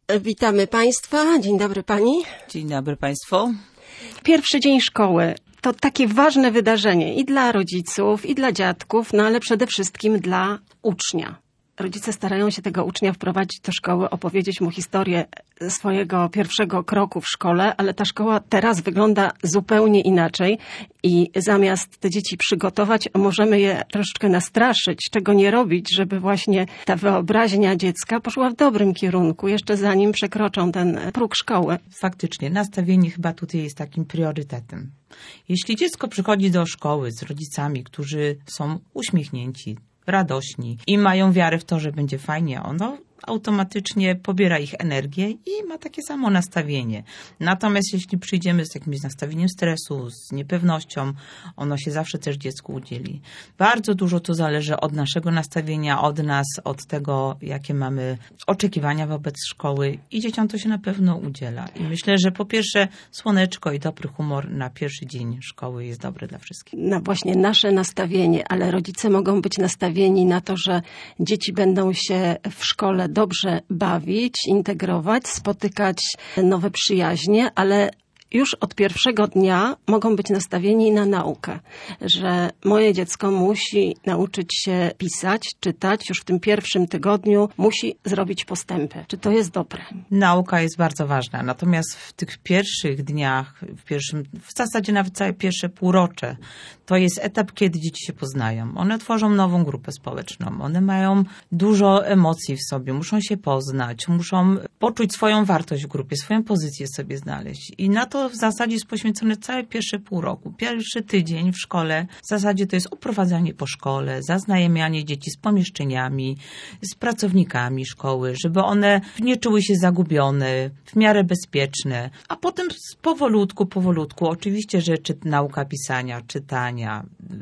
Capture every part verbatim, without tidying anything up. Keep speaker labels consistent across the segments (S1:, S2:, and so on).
S1: Witamy Państwa. Dzień dobry Pani.
S2: Dzień dobry Państwu.
S1: Pierwszy dzień szkoły to takie ważne wydarzenie i dla rodziców, i dla dziadków, no ale przede wszystkim dla ucznia. Rodzice starają się tego ucznia wprowadzić do szkoły, opowiedzieć mu historię swojego pierwszego kroku w szkole, ale ta szkoła teraz wygląda zupełnie inaczej i zamiast te dzieci przygotować, możemy je troszeczkę nastraszyć, czego nie robić, żeby właśnie ta wyobraźnia dziecka poszła w dobrym kierunku, jeszcze zanim przekroczą ten próg szkoły.
S2: Faktycznie, nastawienie chyba tutaj jest takim priorytetem. Jeśli dziecko przychodzi do szkoły z rodzicami, którzy są uśmiechnięci, radośni i mają wiarę w to, że będzie fajnie, ono automatycznie pobiera ich energię i ma takie samo nastawienie. Natomiast jeśli przyjdziemy z jakimś nastawieniem stresu, z niepewnością, ono się zawsze też dziecku udzieli. Bardzo dużo to zależy od naszego nastawienia, od nas, od tego, jakie mamy oczekiwania wobec szkoły i dzieciom to się na pewno udziela. I myślę, że po pierwsze słoneczko i dobry humor na pierwszy dzień szkoły jest dobre dla wszystkich.
S1: No właśnie nasze nastawienie, ale rodzice mogą być nastawieni na to, że dzieci będą się w szkole dobrze bawić, integrować, spotykać nowe przyjaźnie, ale już od pierwszego dnia mogą być nastawieni na naukę, że moje dziecko musi nauczyć się pisać, czytać, już w tym pierwszym tygodniu musi zrobić postępy. Czy to jest dobre?
S2: Nauka jest bardzo ważna, natomiast w tych pierwszych dniach, w pierwszym, w zasadzie nawet całe pierwsze półrocze, to jest etap, kiedy dzieci się poznają. One tworzą nową grupę społeczną, one mają dużo emocji w sobie, muszą się poznać, muszą poczuć swoją wartość w grupie, swoją pozycję sobie znaleźć i na to w zasadzie jest poświęcone całe pierwsze pół roku. Pierwszy tydzień w szkole w zasadzie to jest oprowadzanie po szkole, zaznajamianie dzieci z pomieszczeniami, z pracownikami szkoły, żeby one nie czuły się zagubione, w miarę bezpieczne, a potem powolutku, powolutku, oczywiście, że czy nauka pisania, czytania,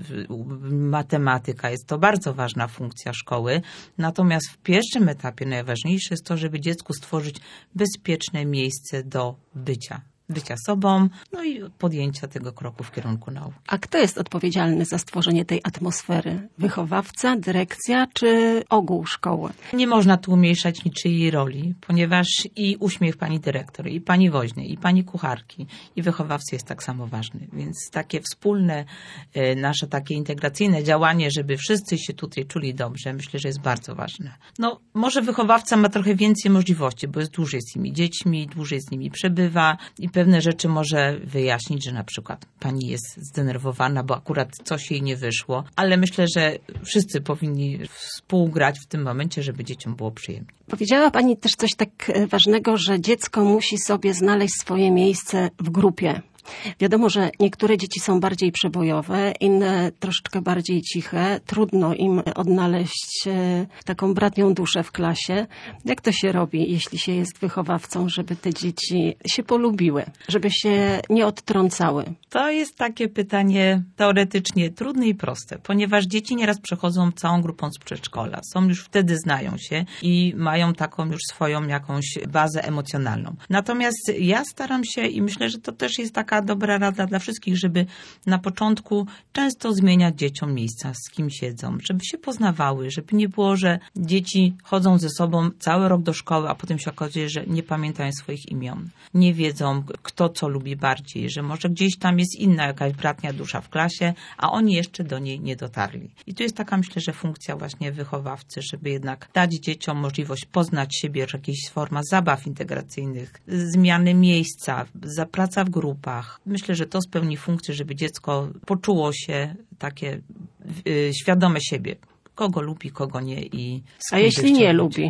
S2: matematyka jest to bardzo ważna funkcja szkoły, natomiast w pierwszym etapie najważniejsze jest to, żeby dziecku stworzyć bezpieczne miejsce do bycia. bycia sobą, no i podjęcia tego kroku w kierunku nauki.
S1: A kto jest odpowiedzialny za stworzenie tej atmosfery? Wychowawca, dyrekcja czy ogół szkoły?
S2: Nie można tu umniejszać niczyjej roli, ponieważ i uśmiech pani dyrektor, i pani woźnej, i pani kucharki, i wychowawcy jest tak samo ważny. Więc takie wspólne, nasze takie integracyjne działanie, żeby wszyscy się tutaj czuli dobrze, myślę, że jest bardzo ważne. No, może wychowawca ma trochę więcej możliwości, bo jest dłużej z tymi dziećmi, dłużej z nimi przebywa i pewne rzeczy może wyjaśnić, że na przykład pani jest zdenerwowana, bo akurat coś jej nie wyszło, ale myślę, że wszyscy powinni współgrać w tym momencie, żeby dzieciom było przyjemnie.
S1: Powiedziała pani też coś tak ważnego, że dziecko musi sobie znaleźć swoje miejsce w grupie. Wiadomo, że niektóre dzieci są bardziej przebojowe, inne troszeczkę bardziej ciche. Trudno im odnaleźć taką bratnią duszę w klasie. Jak to się robi, jeśli się jest wychowawcą, żeby te dzieci się polubiły, żeby się nie odtrącały?
S2: To jest takie pytanie teoretycznie trudne i proste, ponieważ dzieci nieraz przechodzą całą grupą z przedszkola. Są już wtedy, znają się i mają taką już swoją jakąś bazę emocjonalną. Natomiast ja staram się i myślę, że to też jest taka dobra rada dla wszystkich, żeby na początku często zmieniać dzieciom miejsca, z kim siedzą, żeby się poznawały, żeby nie było, że dzieci chodzą ze sobą cały rok do szkoły, a potem się okazuje, że nie pamiętają swoich imion. Nie wiedzą, kto co lubi bardziej, że może gdzieś tam jest inna jakaś bratnia dusza w klasie, a oni jeszcze do niej nie dotarli. I to jest taka, myślę, że funkcja właśnie wychowawcy, żeby jednak dać dzieciom możliwość poznać siebie, jakaś forma zabaw integracyjnych, zmiany miejsca, praca w grupach. Myślę, że to spełni funkcję, żeby dziecko poczuło się takie yy, świadome siebie. Kogo lubi, kogo nie i z
S1: A jeśli nie lubi?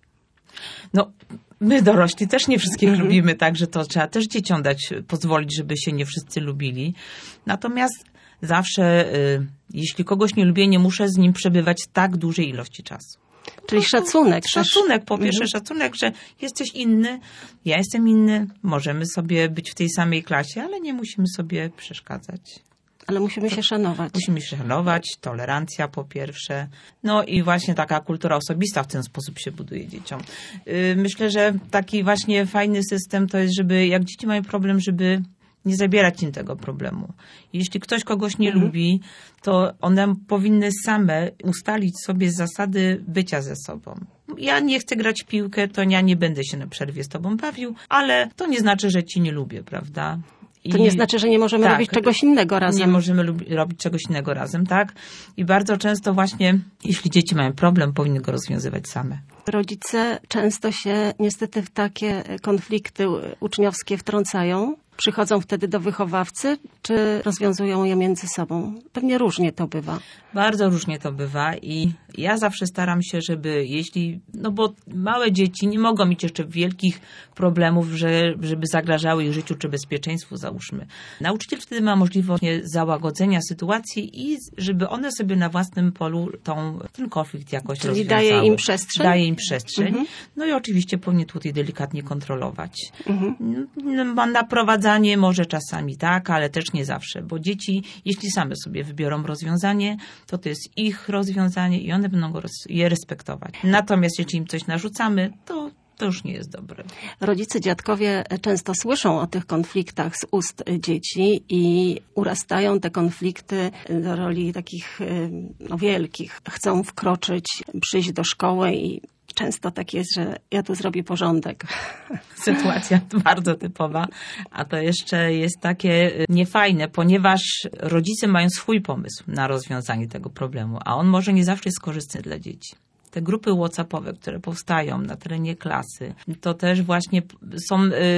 S2: No, my dorośli też nie wszystkich mhm. lubimy, także to trzeba też dzieciom dać, pozwolić, żeby się nie wszyscy lubili. Natomiast zawsze, yy, jeśli kogoś nie lubię, nie muszę z nim przebywać tak dużej ilości czasu.
S1: Czyli szacunek.
S2: Szacunek, po pierwsze mhm. szacunek, że jesteś inny, ja jestem inny, możemy sobie być w tej samej klasie, ale nie musimy sobie przeszkadzać.
S1: Ale musimy się szanować.
S2: Musimy się szanować, tolerancja po pierwsze. No i właśnie taka kultura osobista w ten sposób się buduje dzieciom. Myślę, że taki właśnie fajny system to jest, żeby jak dzieci mają problem, żeby nie zabierać im tego problemu. Jeśli ktoś kogoś nie
S1: mhm.
S2: lubi, to one powinny same ustalić sobie zasady bycia ze sobą. Ja nie chcę grać w piłkę, to ja nie będę się na przerwie z tobą bawił, ale to nie znaczy, że ci nie lubię, prawda? I
S1: to nie znaczy, że nie możemy tak, robić czegoś innego razem.
S2: Nie możemy lubi- robić czegoś innego razem, tak? I bardzo często właśnie, jeśli dzieci mają problem, powinny go rozwiązywać same.
S1: Rodzice często się niestety w takie konflikty uczniowskie wtrącają. Przychodzą wtedy do wychowawcy, czy rozwiązują je między sobą? Pewnie różnie to bywa.
S2: Bardzo różnie to bywa i ja zawsze staram się, żeby jeśli, no bo małe dzieci nie mogą mieć jeszcze wielkich problemów, że, żeby zagrażały ich życiu czy bezpieczeństwu, załóżmy. Nauczyciel wtedy ma możliwość załagodzenia sytuacji i żeby one sobie na własnym polu tą, ten konflikt jakoś
S1: Czyli
S2: rozwiązały.
S1: daje im przestrzeń?
S2: Daje im przestrzeń. Mhm. No i oczywiście powinien tutaj delikatnie kontrolować. Mhm. No, naprowadzanie może czasami tak, ale też nie zawsze, bo dzieci, jeśli same sobie wybiorą rozwiązanie, to to jest ich rozwiązanie i one będą go roz- je respektować. Natomiast jeśli im coś narzucamy, to to już nie jest dobre.
S1: Rodzice, dziadkowie często słyszą o tych konfliktach z ust dzieci i urastają te konflikty do roli takich no, wielkich. Chcą wkroczyć, przyjść do szkoły i często tak jest, że ja tu zrobię porządek.
S2: Sytuacja bardzo typowa, a to jeszcze jest takie niefajne, ponieważ rodzice mają swój pomysł na rozwiązanie tego problemu, a on może nie zawsze jest korzystny dla dzieci. Te grupy whatsappowe, które powstają na terenie klasy, to też właśnie są,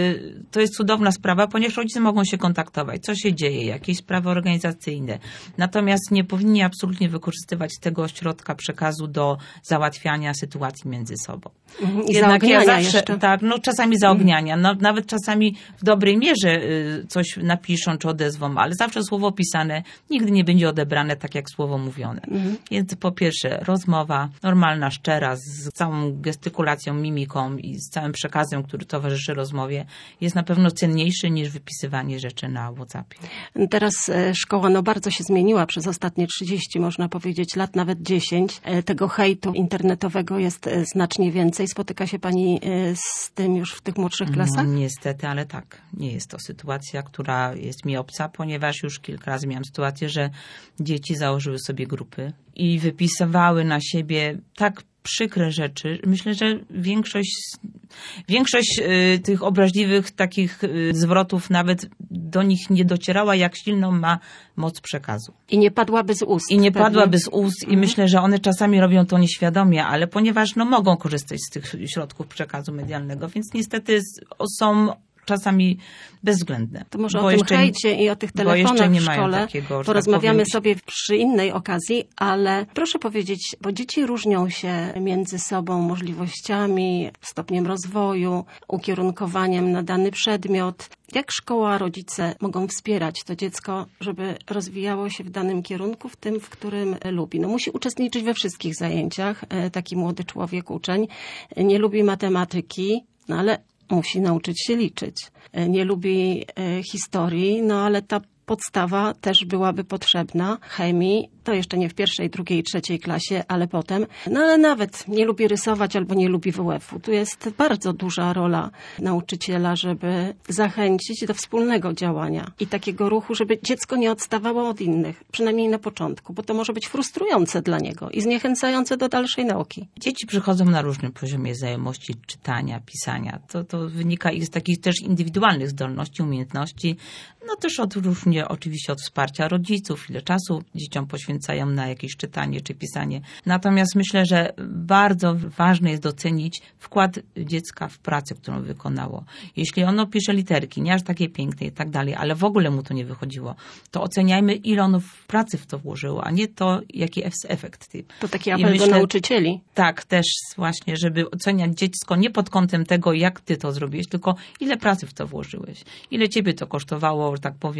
S2: to jest cudowna sprawa, ponieważ rodzice mogą się kontaktować, co się dzieje, jakieś sprawy organizacyjne. Natomiast nie powinni absolutnie wykorzystywać tego ośrodka przekazu do załatwiania sytuacji między sobą.
S1: I Jednak ja zawsze, jeszcze.
S2: tak, no czasami zaogniania, no, nawet czasami w dobrej mierze coś napiszą czy odezwą, ale zawsze słowo pisane nigdy nie będzie odebrane tak jak słowo mówione. Mhm. Więc po pierwsze rozmowa, normalna, szczera, z całą gestykulacją, mimiką i z całym przekazem, który towarzyszy rozmowie, jest na pewno cenniejszy niż wypisywanie rzeczy na WhatsAppie.
S1: Teraz szkoła no bardzo się zmieniła przez ostatnie trzydzieści, można powiedzieć, lat, nawet dziesięć. Tego hejtu internetowego jest znacznie więcej. Spotyka się pani z tym już w tych młodszych klasach?
S2: No, niestety, ale tak. Nie jest to sytuacja, która jest mi obca, ponieważ już kilka razy miałam sytuację, że dzieci założyły sobie grupy i wypisywały na siebie tak przykre rzeczy. Myślę, że większość, większość y, tych obraźliwych takich y, zwrotów nawet do nich nie docierała, jak silną ma moc przekazu.
S1: I nie padłaby z ust.
S2: I nie
S1: pewnie.
S2: padłaby z ust i mhm. myślę, że one czasami robią to nieświadomie, ale ponieważ no, mogą korzystać z tych środków przekazu medialnego, więc niestety są czasami bezwzględne.
S1: To może o tym hejcie i o tych telefonach w szkole
S2: takiego,
S1: porozmawiamy
S2: tak
S1: sobie przy innej okazji, ale proszę powiedzieć, bo dzieci różnią się między sobą możliwościami, stopniem rozwoju, ukierunkowaniem na dany przedmiot. Jak szkoła, rodzice mogą wspierać to dziecko, żeby rozwijało się w danym kierunku, w tym, w którym lubi? No musi uczestniczyć we wszystkich zajęciach, taki młody człowiek, uczeń. Nie lubi matematyki, no ale musi nauczyć się liczyć. Nie lubi e, historii, no ale ta podstawa też byłaby potrzebna. Chemii, to jeszcze nie w pierwszej, drugiej, trzeciej klasie, ale potem. No ale nawet nie lubi rysować albo nie lubi W F-u. Tu jest bardzo duża rola nauczyciela, żeby zachęcić do wspólnego działania i takiego ruchu, żeby dziecko nie odstawało od innych, przynajmniej na początku, bo to może być frustrujące dla niego i zniechęcające do dalszej nauki.
S2: Dzieci przychodzą na różnym poziomie znajomości czytania, pisania. To, to wynika ich z takich też indywidualnych zdolności, umiejętności, no też od różnie oczywiście od wsparcia rodziców, ile czasu dzieciom poświęcają na jakieś czytanie czy pisanie. Natomiast myślę, że bardzo ważne jest docenić wkład dziecka w pracę, którą wykonało. Jeśli ono pisze literki, nie aż takie piękne i tak dalej, ale w ogóle mu to nie wychodziło, to oceniajmy, ile ono w pracy w to włożyło, a nie to, jaki jest efekt.
S1: To taki apel myślę, do nauczycieli.
S2: Tak, też właśnie, żeby oceniać dziecko nie pod kątem tego, jak ty to zrobiłeś, tylko ile pracy w to włożyłeś. Ile ciebie to kosztowało, że tak powiem, właśnie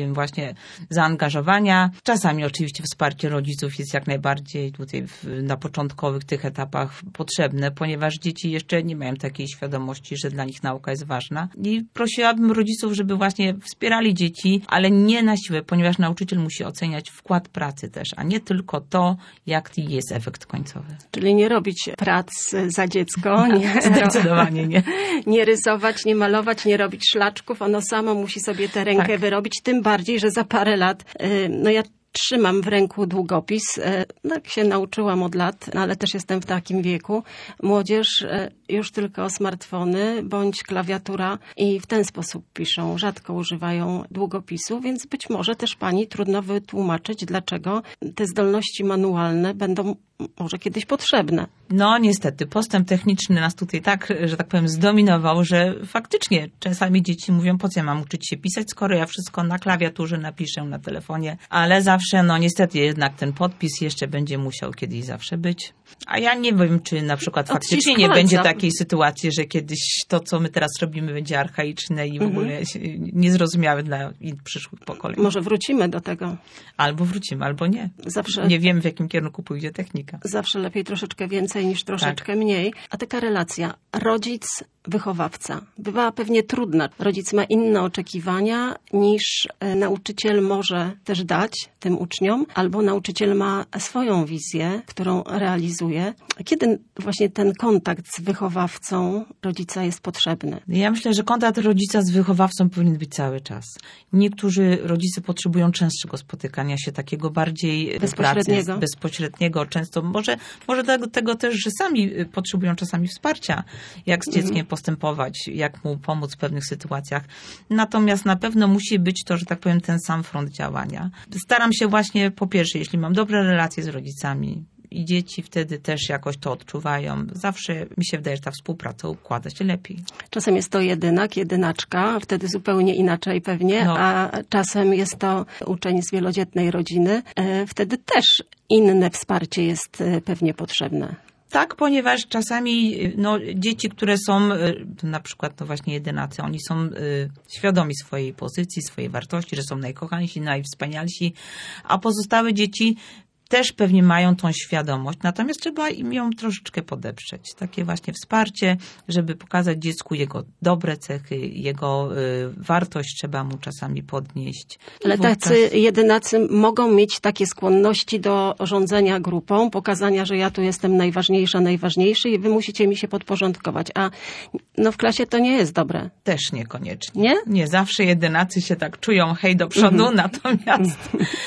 S2: właśnie zaangażowania. Czasami oczywiście wsparcie rodziców jest jak najbardziej tutaj w, na początkowych tych etapach potrzebne, ponieważ dzieci jeszcze nie mają takiej świadomości, że dla nich nauka jest ważna. I prosiłabym rodziców, żeby właśnie wspierali dzieci, ale nie na siłę, ponieważ nauczyciel musi oceniać wkład pracy też, a nie tylko to, jaki jest efekt końcowy.
S1: Czyli nie robić prac za dziecko. Nie,
S2: zdecydowanie nie.
S1: Nie rysować, nie malować, nie robić szlaczków. Ono samo musi sobie tę rękę
S2: tak.
S1: wyrobić. Tym bardziej, że za parę lat, no ja trzymam w ręku długopis. No, jak się nauczyłam od lat, no, ale też jestem w takim wieku. Młodzież już tylko smartfony bądź klawiatura i w ten sposób piszą. Rzadko używają długopisu, więc być może też pani trudno wytłumaczyć, dlaczego te zdolności manualne będą może kiedyś potrzebne.
S2: No niestety, postęp techniczny nas tutaj tak, że tak powiem, zdominował, że faktycznie czasami dzieci mówią, po co ja mam uczyć się pisać, skoro ja wszystko na klawiaturze napiszę, na telefonie, ale zawsze, no niestety jednak ten podpis jeszcze będzie musiał kiedyś zawsze być. A ja nie wiem, czy na przykład faktycznie nie będzie takiej sytuacji, że kiedyś to, co my teraz robimy, będzie archaiczne i w ogóle mhm. niezrozumiałe dla przyszłych pokoleń.
S1: Może wrócimy do tego.
S2: Albo wrócimy, albo nie. Zawsze nie wiem, w jakim kierunku pójdzie technika.
S1: Zawsze lepiej troszeczkę więcej niż troszeczkę tak. mniej. A taka relacja rodzic-wychowawca bywa pewnie trudna. Rodzic ma inne oczekiwania niż nauczyciel może też dać tym uczniom, albo nauczyciel ma swoją wizję, którą realizuje. Kiedy właśnie ten kontakt z wychowawcą rodzica jest potrzebny?
S2: Ja myślę, że kontakt rodzica z wychowawcą powinien być cały czas. Niektórzy rodzice potrzebują częstszego spotykania się, takiego bardziej
S1: bezpośredniego.
S2: Pracy, bezpośredniego. Często może, może tego, tego też, że sami potrzebują czasami wsparcia, jak z dzieckiem mm. postępować, jak mu pomóc w pewnych sytuacjach. Natomiast na pewno musi być to, że tak powiem, ten sam front działania. Staram się właśnie, po pierwsze, jeśli mam dobre relacje z rodzicami, i dzieci wtedy też jakoś to odczuwają. Zawsze mi się wydaje, że ta współpraca układa się lepiej.
S1: Czasem jest to jedynak, jedynaczka, wtedy zupełnie inaczej pewnie, no. a czasem jest to uczeń z wielodzietnej rodziny. Wtedy też inne wsparcie jest pewnie potrzebne.
S2: Tak, ponieważ czasami no, dzieci, które są na przykład no właśnie jedynacy, oni są y, świadomi swojej pozycji, swojej wartości, że są najkochańsi, najwspanialsi, a pozostałe dzieci też pewnie mają tą świadomość, natomiast trzeba im ją troszeczkę podeprzeć. Takie właśnie wsparcie, żeby pokazać dziecku jego dobre cechy, jego y, wartość trzeba mu czasami podnieść.
S1: Ale
S2: wówczas...
S1: tacy jedynacy mogą mieć takie skłonności do rządzenia grupą, pokazania, że ja tu jestem najważniejsza, najważniejszy i wy musicie mi się podporządkować. A no w klasie to nie jest dobre.
S2: Też niekoniecznie.
S1: Nie?
S2: Nie, zawsze jedynacy się tak czują, hej do przodu, mm-hmm. natomiast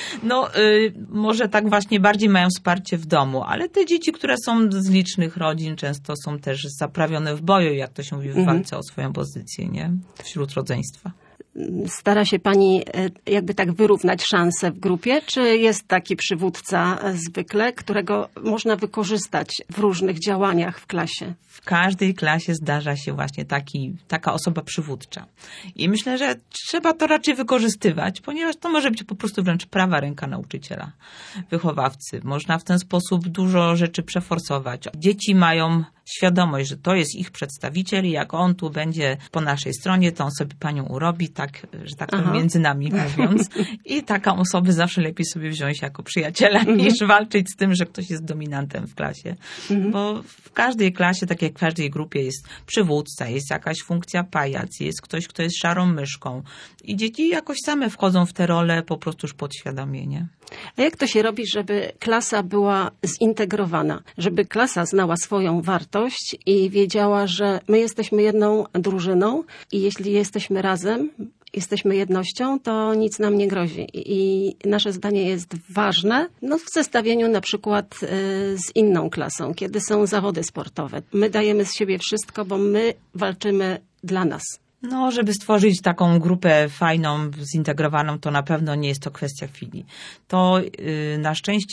S2: no y, może tak właśnie bardziej mają wsparcie w domu, ale te dzieci, które są z licznych rodzin, często są też zaprawione w boju, jak to się mówi, w walce mm. o swoją pozycję, nie? Wśród rodzeństwa.
S1: Stara się pani jakby tak wyrównać szanse w grupie, czy jest taki przywódca zwykle, którego można wykorzystać w różnych działaniach w klasie?
S2: W każdej klasie zdarza się właśnie taki, taka osoba przywódcza. I myślę, że trzeba to raczej wykorzystywać, ponieważ to może być po prostu wręcz prawa ręka nauczyciela, wychowawcy. Można w ten sposób dużo rzeczy przeforsować. Dzieci mają świadomość, że to jest ich przedstawiciel i jak on tu będzie po naszej stronie, to on sobie panią urobi, tak, że tak powiem, między nami mówiąc. I taką osobę zawsze lepiej sobie wziąć jako przyjaciela, mm-hmm. niż walczyć z tym, że ktoś jest dominantem w klasie. Mm-hmm. Bo w każdej klasie, tak jak w każdej grupie, jest przywódca, jest jakaś funkcja pajac, jest ktoś, kto jest szarą myszką. I dzieci jakoś same wchodzą w te role po prostu już podświadomie, nie?
S1: A jak to się robi, żeby klasa była zintegrowana? Żeby klasa znała swoją wartość i wiedziała, że my jesteśmy jedną drużyną i jeśli jesteśmy razem, jesteśmy jednością, to nic nam nie grozi. I nasze zdanie jest ważne no, w zestawieniu na przykład z inną klasą, kiedy są zawody sportowe. My dajemy z siebie wszystko, bo my walczymy dla nas.
S2: No, żeby stworzyć taką grupę fajną, zintegrowaną, to na pewno nie jest to kwestia chwili. To yy, na szczęście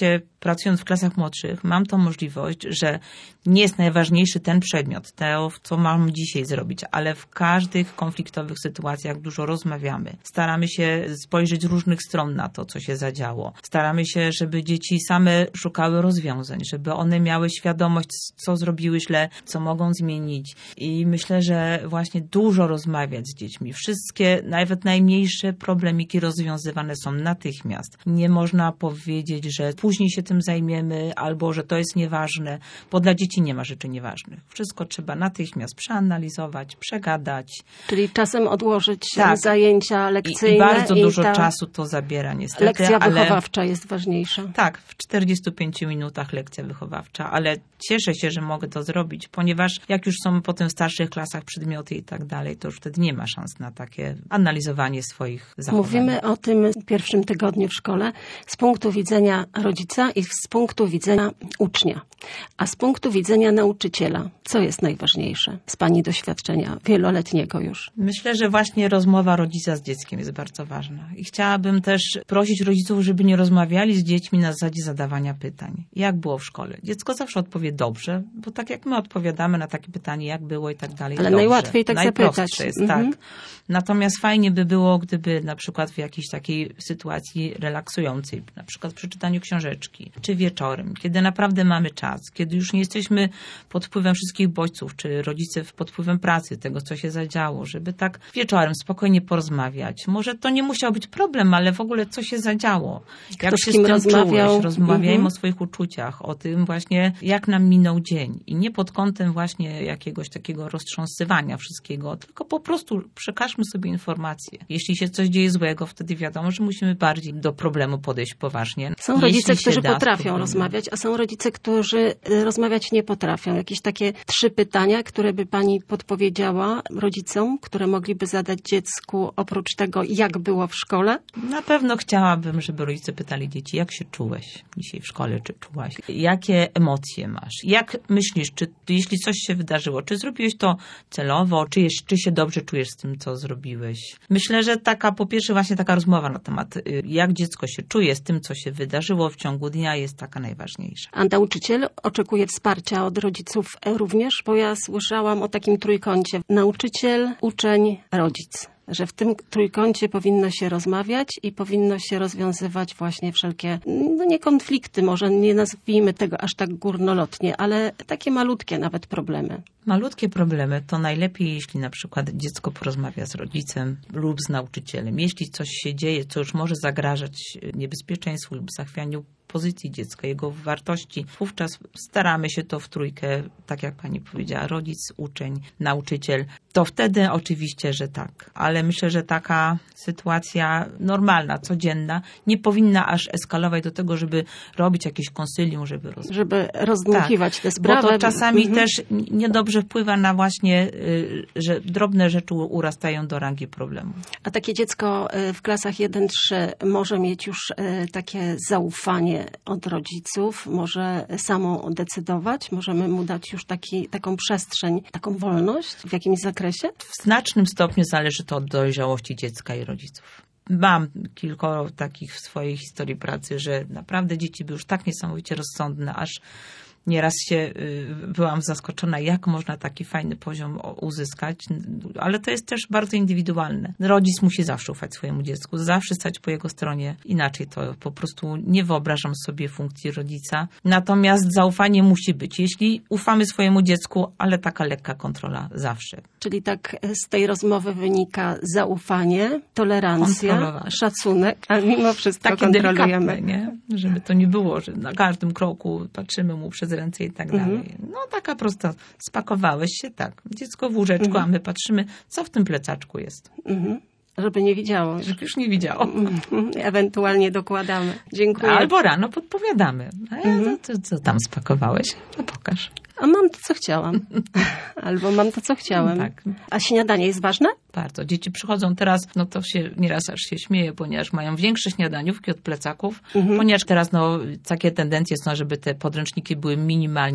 S2: pracując w klasach młodszych, mam tą możliwość, że nie jest najważniejszy ten przedmiot, to, co mam dzisiaj zrobić, ale w każdych konfliktowych sytuacjach dużo rozmawiamy. Staramy się spojrzeć z różnych stron na to, co się zadziało. Staramy się, żeby dzieci same szukały rozwiązań, żeby one miały świadomość, co zrobiły źle, co mogą zmienić. I myślę, że właśnie dużo rozmawiać z dziećmi. Wszystkie, nawet najmniejsze problemiki rozwiązywane są natychmiast. Nie można powiedzieć, że później się tym zajmiemy, albo że to jest nieważne, bo dla dzieci nie ma rzeczy nieważnych. Wszystko trzeba natychmiast przeanalizować, przegadać.
S1: Czyli czasem odłożyć
S2: tak.
S1: zajęcia lekcyjne.
S2: I, i bardzo
S1: i
S2: dużo
S1: ta
S2: czasu to zabiera niestety.
S1: Lekcja
S2: ale...
S1: wychowawcza jest ważniejsza.
S2: Tak, w czterdziestu pięciu minutach lekcja wychowawcza, ale cieszę się, że mogę to zrobić, ponieważ jak już są potem w starszych klasach przedmioty i tak dalej, to już wtedy nie ma szans na takie analizowanie swoich zachowań.
S1: Mówimy o tym pierwszym tygodniu w szkole z punktu widzenia rodzica i z punktu widzenia ucznia. A z punktu widzenia nauczyciela, co jest najważniejsze z Pani doświadczenia wieloletniego już?
S2: Myślę, że właśnie rozmowa rodzica z dzieckiem jest bardzo ważna. I chciałabym też prosić rodziców, żeby nie rozmawiali z dziećmi na zasadzie zadawania pytań. Jak było w szkole? Dziecko zawsze odpowie dobrze, bo tak jak my odpowiadamy na takie pytanie, jak było i tak dalej.
S1: Ale
S2: dobrze.
S1: najłatwiej tak zapytać.
S2: Jest,
S1: mhm.
S2: tak. Natomiast fajnie by było, gdyby na przykład w jakiejś takiej sytuacji relaksującej, na przykład przy czytaniu książeczki, czy wieczorem, kiedy naprawdę mamy czas, kiedy już nie jesteśmy pod wpływem wszystkich bodźców, czy rodzice pod wpływem pracy, tego, co się zadziało, żeby tak wieczorem spokojnie porozmawiać. Może to nie musiał być problem, ale w ogóle co się zadziało.
S1: Kto
S2: jak
S1: z
S2: się
S1: kim
S2: z tym
S1: rozmawiał.
S2: czułeś? Rozmawiajmy
S1: mhm.
S2: o swoich uczuciach, o tym właśnie, jak nam minął dzień. I nie pod kątem właśnie jakiegoś takiego roztrząsywania wszystkiego, tylko po prostu przekażmy sobie informacje. Jeśli się coś dzieje złego, wtedy wiadomo, że musimy bardziej do problemu podejść poważnie.
S1: Są rodzice,
S2: Jeśli
S1: którzy
S2: się da,
S1: potrafią rozmawiać, a są rodzice, którzy rozmawiać nie potrafią. Jakieś takie trzy pytania, które by Pani podpowiedziała rodzicom, które mogliby zadać dziecku oprócz tego, jak było w szkole?
S2: Na pewno chciałabym, żeby rodzice pytali dzieci, jak się czułeś dzisiaj w szkole, czy czułaś? Jakie emocje masz? Jak myślisz, czy jeśli coś się wydarzyło, czy zrobiłeś to celowo, czy, jest, czy się dobrze czujesz z tym, co zrobiłeś? Myślę, że taka, po pierwsze właśnie taka rozmowa na temat, jak dziecko się czuje z tym, co się wydarzyło w ciągu dnia, jest taka najważniejsza.
S1: A nauczyciel oczekuje wsparcia od rodziców również, bo ja słyszałam o takim trójkącie. Nauczyciel, uczeń, rodzic. Że w tym trójkącie powinno się rozmawiać i powinno się rozwiązywać właśnie wszelkie, no nie konflikty, może nie nazwijmy tego aż tak górnolotnie, ale takie malutkie nawet problemy.
S2: Malutkie problemy to najlepiej, jeśli na przykład dziecko porozmawia z rodzicem lub z nauczycielem. Jeśli coś się dzieje, co już może zagrażać niebezpieczeństwu lub zachwianiu pozycji dziecka, jego wartości, wówczas staramy się to w trójkę, tak jak Pani powiedziała, rodzic, uczeń, nauczyciel. To wtedy oczywiście, że tak. Ale myślę, że taka sytuacja normalna, codzienna, nie powinna aż eskalować do tego, żeby robić jakieś konsylium, żeby roz...
S1: Żeby rozdmuchiwać
S2: tak,
S1: tę sprawę.
S2: Bo to czasami
S1: mhm.
S2: też niedobrze wpływa na właśnie, że drobne rzeczy urastają do rangi problemu.
S1: A takie dziecko w klasach jeden trzy może mieć już takie zaufanie od rodziców, może samo decydować, możemy mu dać już taki, taką przestrzeń, taką wolność w jakimś zakresie?
S2: W znacznym stopniu zależy to od dojrzałości dziecka i rodziców. Mam kilka takich w swojej historii pracy, że naprawdę dzieci były już tak niesamowicie rozsądne, aż nieraz się byłam zaskoczona, jak można taki fajny poziom uzyskać, ale to jest też bardzo indywidualne. Rodzic musi zawsze ufać swojemu dziecku, zawsze stać po jego stronie. Inaczej to po prostu nie wyobrażam sobie funkcji rodzica. Natomiast zaufanie musi być. Jeśli ufamy swojemu dziecku, ale taka lekka kontrola zawsze.
S1: Czyli tak z tej rozmowy wynika zaufanie, tolerancja, szacunek, a mimo wszystko
S2: takie
S1: kontrolujemy.
S2: Nie? Żeby to nie było, że na każdym kroku patrzymy mu przez ręce i tak dalej. Mhm. No taka prosta, spakowałeś się, tak, dziecko w łóżeczku, mhm. a my patrzymy, co w tym plecaczku jest.
S1: Mhm. Żeby nie widziało.
S2: Żeby już nie widziało.
S1: Mhm. Ewentualnie dokładamy. Dziękuję.
S2: Albo rano podpowiadamy. A
S1: mhm.
S2: co, co tam spakowałeś? No pokaż.
S1: A mam to, co chciałam. Albo mam to, co chciałem.
S2: Tak.
S1: A śniadanie jest ważne?
S2: Bardzo. Dzieci przychodzą teraz, no to się nieraz aż się śmieje, ponieważ mają większe śniadaniówki od plecaków, mhm. ponieważ teraz no takie tendencje są, żeby te podręczniki były minimalnie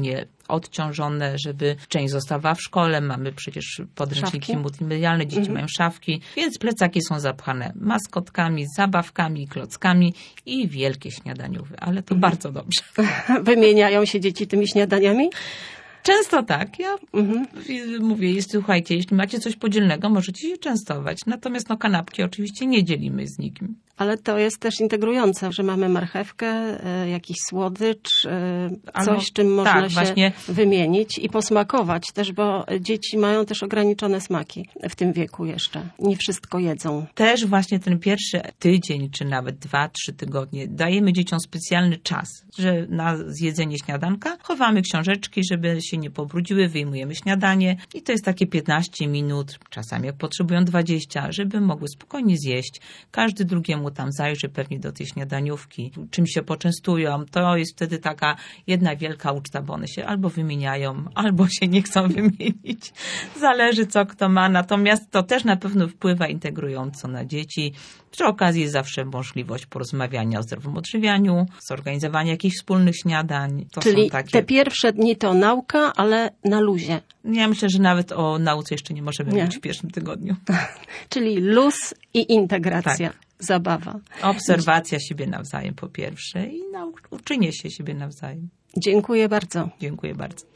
S2: odciążone, żeby część zostawała w szkole. Mamy przecież podręczniki
S1: Szafki?
S2: multimedialne, dzieci
S1: Mhm.
S2: mają szafki, więc plecaki są zapchane maskotkami, zabawkami, klockami i wielkie śniadaniówki. Ale to bardzo dobrze.
S1: Wymieniają się dzieci tymi śniadaniami?
S2: Często tak. Ja
S1: Mhm.
S2: mówię, jest, słuchajcie, jeśli macie coś podzielnego, możecie się częstować. Natomiast no, kanapki oczywiście nie dzielimy z nikim.
S1: Ale to jest też integrujące, że mamy marchewkę, e, jakiś słodycz, e,
S2: Albo-
S1: coś, czym można
S2: tak,
S1: się
S2: właśnie.
S1: wymienić i posmakować też, bo dzieci mają też ograniczone smaki w tym wieku jeszcze. Nie wszystko jedzą.
S2: Też właśnie ten pierwszy tydzień, czy nawet dwa, trzy tygodnie dajemy dzieciom specjalny czas, że na zjedzenie śniadanka chowamy książeczki, żeby się nie pobrudziły, wyjmujemy śniadanie i to jest takie piętnaście minut, czasami jak potrzebują dwadzieścia, żeby mogły spokojnie zjeść. Każdy drugiemu tam zajrzy pewnie do tej śniadaniówki, czym się poczęstują. To jest wtedy taka jedna wielka uczta, bo one się albo wymieniają, albo się nie chcą wymienić. Zależy co kto ma. Natomiast to też na pewno wpływa integrująco na dzieci. Przy okazji jest zawsze możliwość porozmawiania o zdrowym odżywianiu, zorganizowania jakichś wspólnych śniadań. To
S1: Czyli
S2: są takie...
S1: te pierwsze dni to nauka, ale na luzie.
S2: Ja myślę, że nawet o nauce jeszcze nie możemy
S1: Nie.
S2: mówić w pierwszym tygodniu.
S1: Czyli luz i integracja.
S2: Tak.
S1: Zabawa.
S2: Obserwacja siebie nawzajem po pierwsze i nau- uczenie się siebie nawzajem.
S1: Dziękuję bardzo.
S2: Dziękuję bardzo.